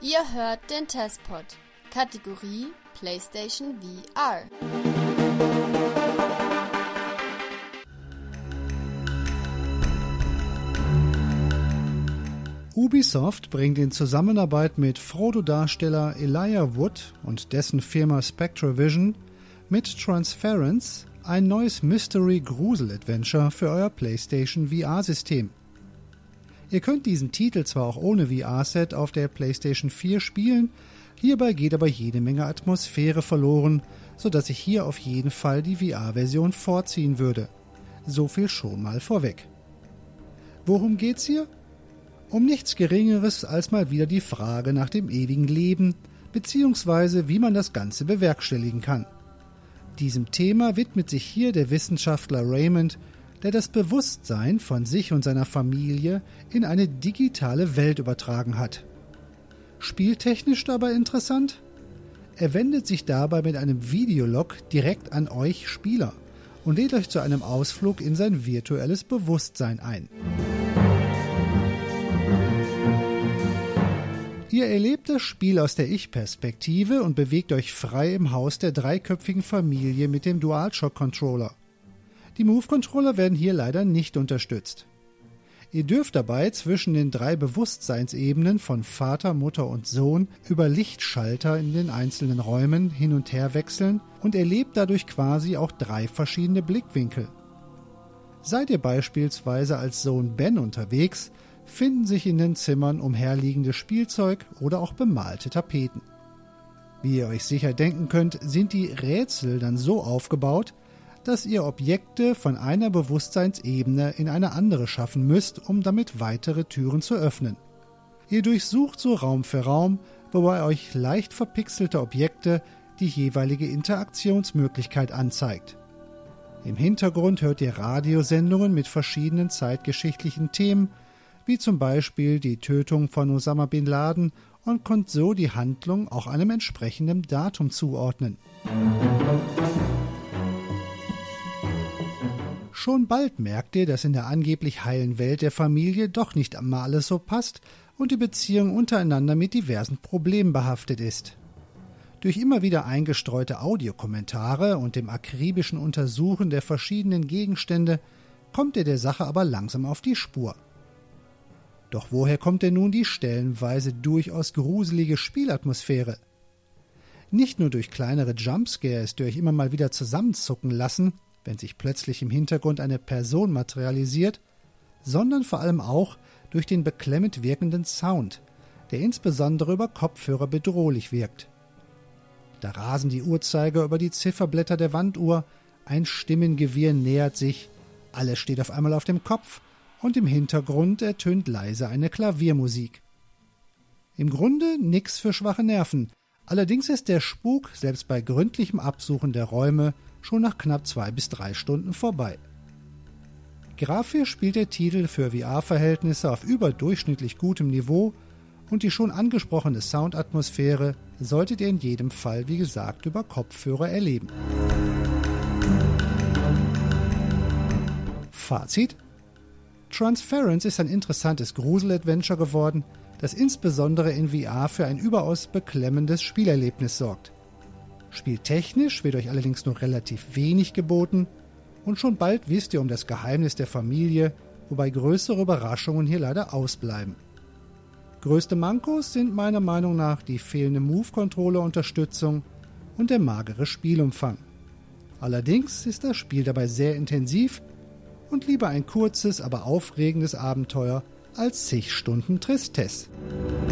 Ihr hört den Testpod, Kategorie PlayStation VR. Ubisoft bringt in Zusammenarbeit mit Frodo-Darsteller Elijah Wood und dessen Firma Spectravision mit Transference ein neues Mystery-Grusel-Adventure für euer PlayStation VR-System. Ihr könnt diesen Titel zwar auch ohne VR-Set auf der PlayStation 4 spielen, hierbei geht aber jede Menge Atmosphäre verloren, sodass ich hier auf jeden Fall die VR-Version vorziehen würde. So viel schon mal vorweg. Worum geht's hier? Um nichts Geringeres als mal wieder die Frage nach dem ewigen Leben, beziehungsweise wie man das Ganze bewerkstelligen kann. Diesem Thema widmet sich hier der Wissenschaftler Raymond, der das Bewusstsein von sich und seiner Familie in eine digitale Welt übertragen hat. Spieltechnisch dabei interessant? Er wendet sich dabei mit einem Videolog direkt an euch Spieler und lädt euch zu einem Ausflug in sein virtuelles Bewusstsein ein. Ihr erlebt das Spiel aus der Ich-Perspektive und bewegt euch frei im Haus der dreiköpfigen Familie mit dem DualShock-Controller. Die Move-Controller werden hier leider nicht unterstützt. Ihr dürft dabei zwischen den 3 Bewusstseinsebenen von Vater, Mutter und Sohn über Lichtschalter in den einzelnen Räumen hin und her wechseln und erlebt dadurch quasi auch 3 verschiedene Blickwinkel. Seid ihr beispielsweise als Sohn Ben unterwegs, finden sich in den Zimmern umherliegendes Spielzeug oder auch bemalte Tapeten. Wie ihr euch sicher denken könnt, sind die Rätsel dann so aufgebaut, dass ihr Objekte von einer Bewusstseinsebene in eine andere schaffen müsst, um damit weitere Türen zu öffnen. Ihr durchsucht so Raum für Raum, wobei euch leicht verpixelte Objekte die jeweilige Interaktionsmöglichkeit anzeigt. Im Hintergrund hört ihr Radiosendungen mit verschiedenen zeitgeschichtlichen Themen, wie zum Beispiel die Tötung von Osama Bin Laden, und könnt so die Handlung auch einem entsprechenden Datum zuordnen. Schon bald merkt ihr, dass in der angeblich heilen Welt der Familie doch nicht immer alles so passt und die Beziehung untereinander mit diversen Problemen behaftet ist. Durch immer wieder eingestreute Audiokommentare und dem akribischen Untersuchen der verschiedenen Gegenstände kommt ihr der Sache aber langsam auf die Spur. Doch woher kommt denn nun die stellenweise durchaus gruselige Spielatmosphäre? Nicht nur durch kleinere Jumpscares, die euch immer mal wieder zusammenzucken lassen, wenn sich plötzlich im Hintergrund eine Person materialisiert, sondern vor allem auch durch den beklemmend wirkenden Sound, der insbesondere über Kopfhörer bedrohlich wirkt. Da rasen die Uhrzeiger über die Zifferblätter der Wanduhr, ein Stimmengewirr nähert sich, alles steht auf einmal auf dem Kopf und im Hintergrund ertönt leise eine Klaviermusik. Im Grunde nix für schwache Nerven, allerdings ist der Spuk selbst bei gründlichem Absuchen der Räume schon nach knapp 2 bis 3 Stunden vorbei. Grafisch spielt der Titel für VR-Verhältnisse auf überdurchschnittlich gutem Niveau und die schon angesprochene Soundatmosphäre solltet ihr in jedem Fall, wie gesagt, über Kopfhörer erleben. Fazit: Transference ist ein interessantes Grusel-Adventure geworden, das insbesondere in VR für ein überaus beklemmendes Spielerlebnis sorgt. Spieltechnisch wird euch allerdings nur relativ wenig geboten und schon bald wisst ihr um das Geheimnis der Familie, wobei größere Überraschungen hier leider ausbleiben. Größte Mankos sind meiner Meinung nach die fehlende Move-Controller-Unterstützung und der magere Spielumfang. Allerdings ist das Spiel dabei sehr intensiv und lieber ein kurzes, aber aufregendes Abenteuer als zig Stunden Tristesse.